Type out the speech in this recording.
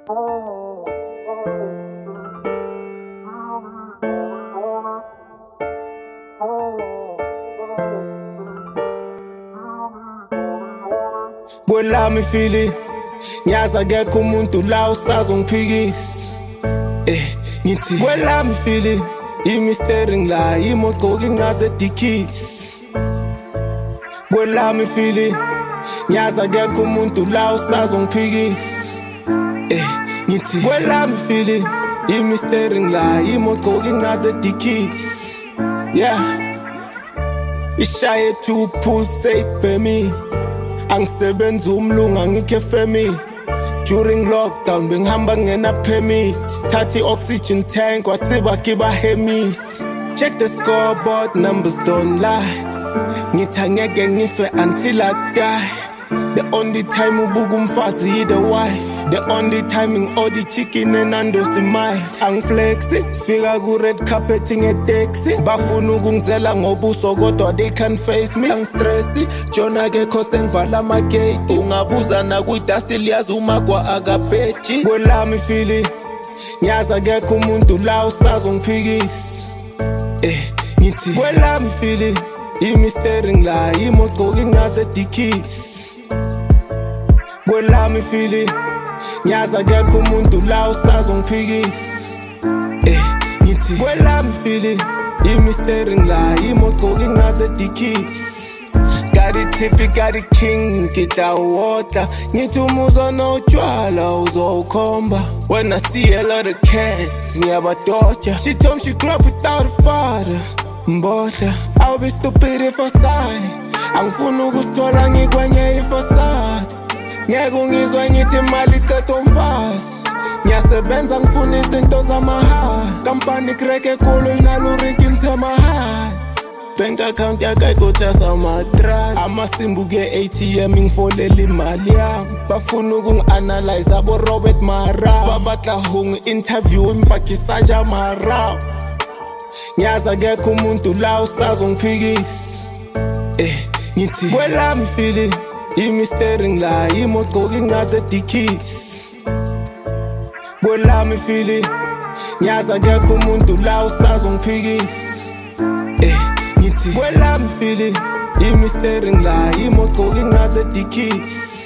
Kwelami feeling ngiyazi akekho umuntu la usazongiphikisa ngithi kwelami feeling imisteri ngila imogcoka ingaze dikisi kwelami feeling ngiyazi akekho umuntu la usazongiphikisa ngithi kwelami feeling imisteri ngila imogcoka ingaze dikisi ishaye two pool safe bemi angisebenzi umlunga ngikefemi during lockdown bengihamba ngena permit thathi oxygen tank watsiba kiba hemis check the scoreboard numbers don't lie ngithi angeke ngife until I die the only time ubuka umfazi yi the wife the only timing odi chicken enando simile angiflexi fika ku red carpet ngetaxi bafuna ukungizela ngobuso kodwa they can't face me angistressi jona ke khose ngivala ama gate ungabuza na ku dust liyazi uma kwa akaphetshi kwelami feeling ngiyazi akekho umuntu la usazongiphikisa ngithi kwelami feeling imisteri ngila imogcoka ingaze dikisi kwelami feeling ngiyazi akekho umuntu la usazongiphikisa ngithi kwelami feeling imisteri ngila imogcoka ingaze dikisi got it tippy got it king ngita water ngithi umuzo notshwala uzowukhomba when I see a lot of cats ngiyabadoja she told me she grew up without a father mbodla I'll be stupid if I sign angifuna ukusithola ngikwenye ifasade ngeke ungizwe ngithi imali icetha umfazi ngiyasebenza ngifuna izinto zamahala kampani crack ekhulu inalurinki nthemahala bank account yakayikho just amatras amasimbu ke ATM ngifolela imali yami bafuna ukungi-analyze abo Robert Mara babatla hung interview impakisanja mara ngiyazi akekho umuntu la usazongiphikisa ngithi kwelami feeling imisteri ngila imogcoka ingaze dikisi kwelami feeling ngiyazi akekho umuntu la usazongiphikisa ngithi kwelami feeling imisteri ngila imogcoka ingaze dikisi